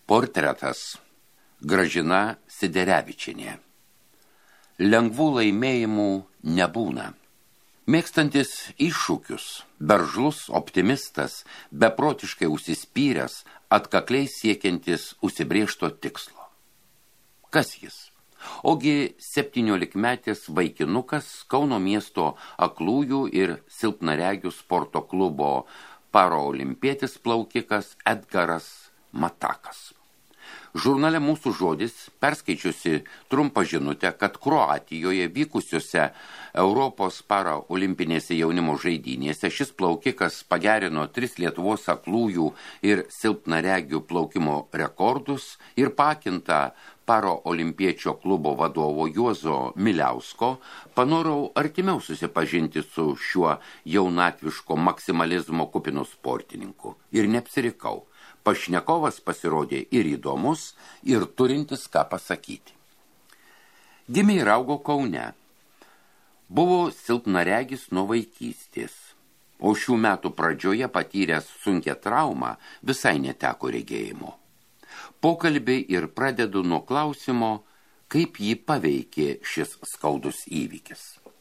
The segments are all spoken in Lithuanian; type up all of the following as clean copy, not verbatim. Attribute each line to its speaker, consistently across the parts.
Speaker 1: Portretas. Gražina Siderevičienė. Lengvų laimėjimų nebūna. Mėgstantis iššūkius, beržlus optimistas, beprotiškai užsispyręs, atkakliai siekiantis užsibrėžto tikslo. Kas jis? Ogi 17-metis vaikinukas Kauno miesto aklųjų ir silpnaregių sporto klubo paraolimpietis plaukikas Edgaras Matakas. Žurnale Mūsų žodis perskaičiusi trumpą žinutę, kad Kroatijoje vykusiuose Europos paraolimpinėse jaunimo žaidynėse šis plaukikas pagerino 3 Lietuvos aklųjų ir silpnaregių plaukimo rekordus ir pakintą paraolimpiečio klubo vadovo Juozo Miliausko, panorau artimiau susipažinti su šiuo jaunatviško maksimalizmo kupinu sportininku. Ir neapsirikau. Pašnekovas pasirodė ir įdomus, ir turintis ką pasakyti. Gimė ir augo Kaune. Buvo silpnaregis nuo vaikystės, o šių metų pradžioje patyręs sunkią traumą visai neteko regėjimo. Pokalbį ir pradedu nuo klausimo, kaip jį paveikė šis skaudus įvykis.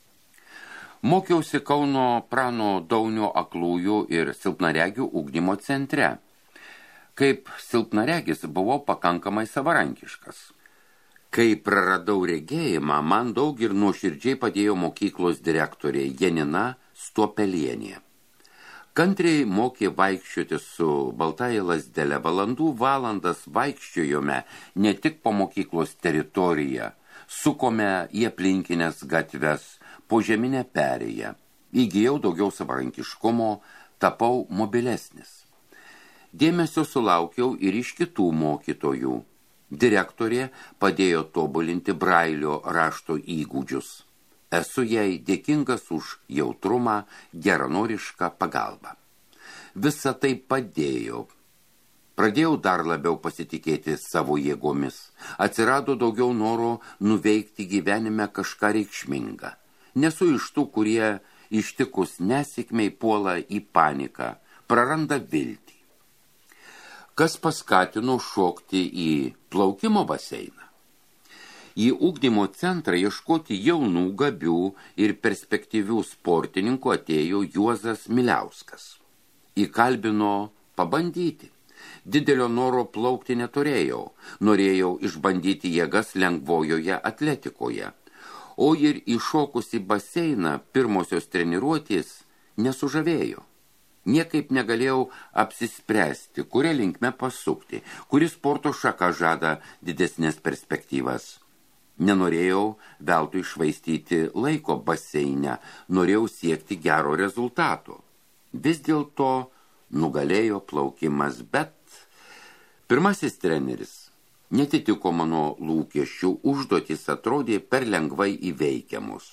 Speaker 1: Mokiausi Kauno Prano Daunio aklųjų ir silpnaregių ugdymo centre. Kaip silpnaregis buvau pakankamai savarankiškas. Kai praradau regėjimą, man daug ir nuoširdžiai padėjo mokyklos direktorė Janina Stuopelienė. Kantriai mokė vaikščioti su baltąja lazdele. Valandas vaikščiojome ne tik po mokyklos teritoriją, sukome į aplinkinės gatves, po žeminę perėją. Įgijau daugiau savarankiškumo, tapau mobilesnis. Dėmesio sulaukiau ir iš kitų mokytojų. Direktorė padėjo tobulinti Brailio rašto įgūdžius. Esu jai dėkingas už jautrumą, geranorišką pagalbą. Visa tai padėjo. Pradėjau dar labiau pasitikėti savo jėgomis. Atsirado daugiau noro nuveikti gyvenime kažką reikšmingą. Nesu iš tų, kurie ištikus nesėkmei puola į paniką, praranda viltį. Kas paskatino šokti į plaukimo baseiną? Į ugdymo centrą ieškoti jaunų, gabių ir perspektyvių sportininkų atėjo Juozas Miliauskas. Įkalbino pabandyti. Didelio noro plaukti neturėjau. Norėjau išbandyti jėgas lengvojoje atletikoje. O ir įšokus į baseiną pirmosios treniruotės nesužavėjo. Niekaip negalėjau apsispręsti, kuria linkme pasukti, kuri sporto šaka žada didesnės perspektyvas. Nenorėjau veltui švaistyti laiko baseine, norėjau siekti gero rezultato. Vis dėlto nugalėjo plaukimas, bet pirmasis treneris netitiko mano lūkesčių, užduotys atrodė per lengvai įveikiamus.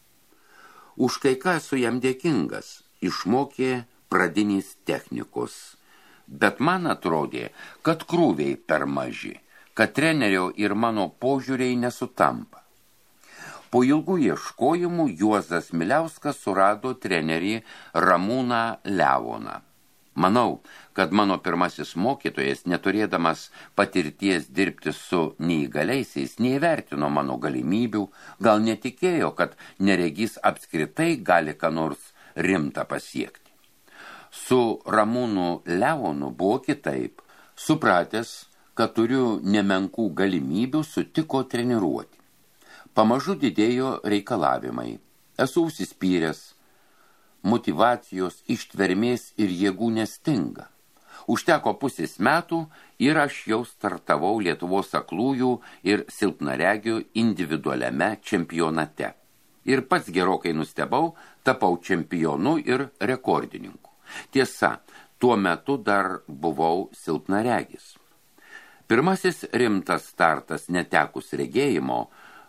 Speaker 1: Už kai ką esu jam dėkingas, išmokė pradinės technikos, bet man atrodė, kad krūviai per maži, kad trenerio ir mano požiūriai nesutampa. Po ilgų ieškojimų Juozas Miliauskas surado trenerį Ramūną Levoną. Manau, kad mano pirmasis mokytojas, neturėdamas patirties dirbti su neįgaliaisiais, neįvertino mano galimybių, gal netikėjo, kad neregys apskritai gali ką nors rimtą pasiekti. Su Ramūnu Levonu buvo kitaip. Supratęs, kad turiu nemenkų galimybių, sutiko treniruoti. Pamažu didėjo reikalavimai. Esu užsispyręs, motyvacijos, ištvermės ir jėgų nestinga. Užteko pusės metų ir aš jau startavau Lietuvos aklųjų ir silpnaregių individualiame čempionate. Ir pats gerokai nustebau, tapau čempionu ir rekordininku. Tiesa, tuo metu dar buvau silpnaregis. Pirmasis rimtas startas netekus regėjimo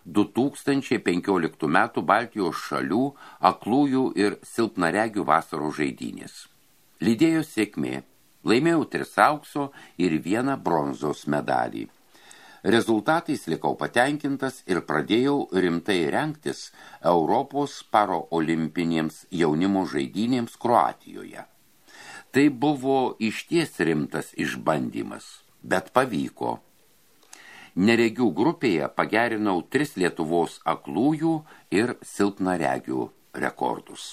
Speaker 1: 2015 metų Baltijos šalių aklųjų ir silpnaregių vasaros žaidynės. Lydėjo sėkmė, laimėjau 3 aukso ir 1 bronzos medalį. Rezultatais likau patenkintas ir pradėjau rimtai rengtis Europos paraolimpinėms jaunimo žaidynėms Kroatijoje. Tai buvo išties rimtas išbandymas. bet pavyko. Neregių grupėje pagerinau 3 Lietuvos aklųjų ir silpnaregių rekordus.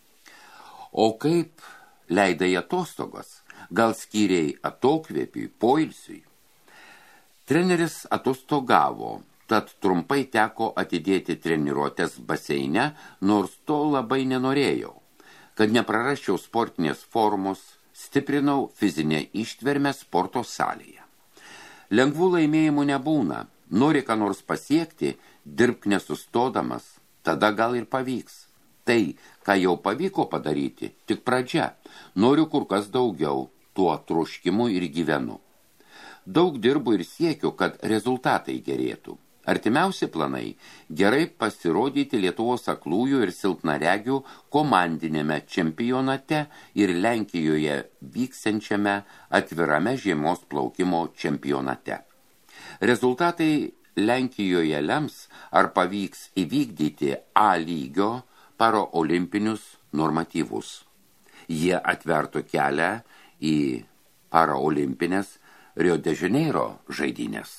Speaker 1: O kaip leidai atostogas? Gal skyrei atokvėpiui, poilsiui? Treneris atostogavo, tad trumpai teko atidėti treniruotės baseine, nors to labai nenorėjau. Kad neprarasčiau sportinės formos, stiprinau fizinę ištvermę sporto salėje. Lengvų laimėjimų nebūna. Nori ką nors pasiekti, dirbk nesustodamas, tada gal ir pavyks. Tai, ką jau pavyko padaryti, tik pradžia. Noriu kur kas daugiau, tuo troškimu ir gyvenu. Daug dirbu ir siekiu, kad rezultatai gerėtų. Artimiausi planai – gerai pasirodyti Lietuvos aklųjų ir silpnaregių komandinėme čempionate ir Lenkijoje vyksiančiame atvirame žiemos plaukimo čempionate. Rezultatai Lenkijoje lems, ar pavyks įvykdyti A lygio paraolimpinius normatyvus. Jie atvertų kelią į paraolimpinės Rio de Janeiro žaidynės.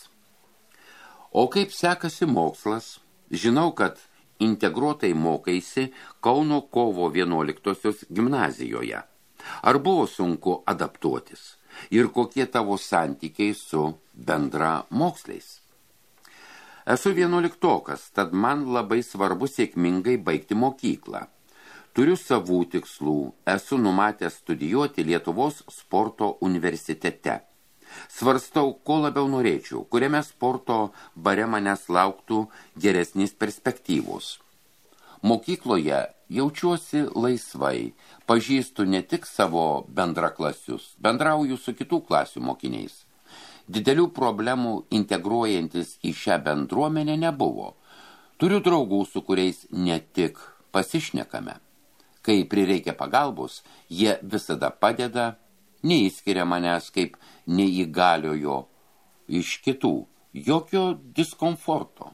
Speaker 1: O kaip sekasi mokslas? Žinau, kad integruotai mokaisi Kauno kovo 11 gimnazijoje. Ar buvo sunku adaptuotis? Ir kokie tavo santykiai su bendra moksliais? Esu 11-okas, tad man labai svarbu sėkmingai baigti mokyklą. Turiu savų tikslų, esu numatęs studijuoti Lietuvos sporto universitete. Svarstau, ko labiau norėčiau, kuriame sporto bare manęs lauktų geresnės perspektyvos. Mokykloje jaučiuosi laisvai, pažįstu ne tik savo bendraklasius, bendrauju su kitų klasių mokiniais. Didelių problemų integruojantis į šią bendruomenę nebuvo. Turiu draugų, su kuriais ne tik pasišnekame. Kai prireikia pagalbos, jie visada padeda, neįskiria manęs kaip neįgaliojo iš kitų, jokio diskomforto.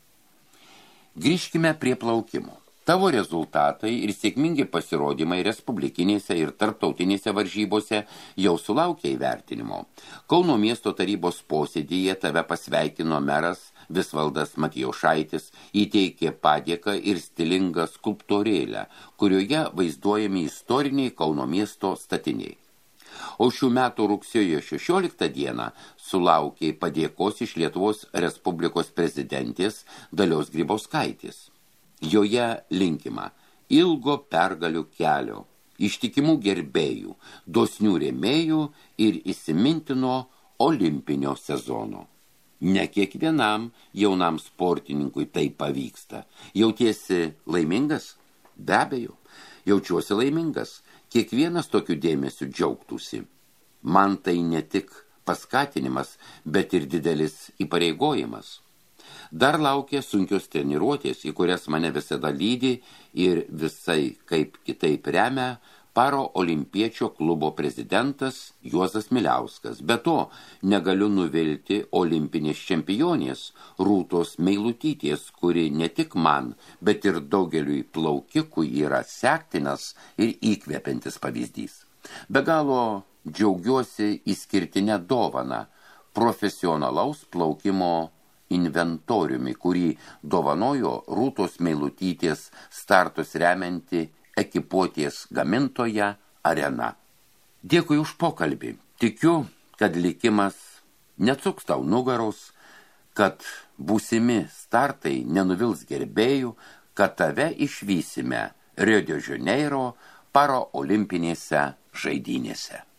Speaker 1: Grįžkime prie plaukimo. Tavo rezultatai ir sėkmingi pasirodymai respublikinėse ir tarptautinėse varžybose jau sulaukė įvertinimo. Kauno miesto tarybos posėdyje tave pasveikino meras Visvaldas Matijošaitis, įteikė padėką ir stilingą skulptūrėlę, kurioje vaizduojami istoriniai Kauno miesto statiniai. O šių metų rugsėjo 16 dieną sulaukė padėkos iš Lietuvos Respublikos prezidentės Dalios Grybauskaitės. Joje linkima ilgo pergalių kelio, ištikimų gerbėjų, dosnių rėmėjų ir įsimintino olimpinio sezono. Ne kiekvienam jaunam sportininkui tai pavyksta. Jautiesi laimingas? Be abejo, jaučiuosi laimingas. Kiekvienas tokiu dėmesiu džiaugtųsi. Man tai ne tik paskatinimas, bet ir didelis įpareigojimas. Dar laukia sunkios treniruotės, į kurias mane visada lydi ir visai kaip kitaip remia paraolimpiečio klubo prezidentas Juozas Miliauskas. Be to, negaliu nuvilti olimpinės čempionės Rūtos Meilutytės, kuri ne tik man, bet ir daugeliui plaukikų yra sektinas ir įkvepiantis pavyzdys. Be galo džiaugiuosi išskirtinę dovaną profesionalaus plaukimo inventoriumi, kurį dovanojo Rūtos Meilutytės startus remianti ekipuotės gamintoja Arena. Dėkui už pokalbį. Tikiu, kad likimas neatsuks tau nugaros, kad būsimi startai nenuvils gerbėjų, kad tave išvysime Rio de Janeiro paraolimpinėse žaidynėse.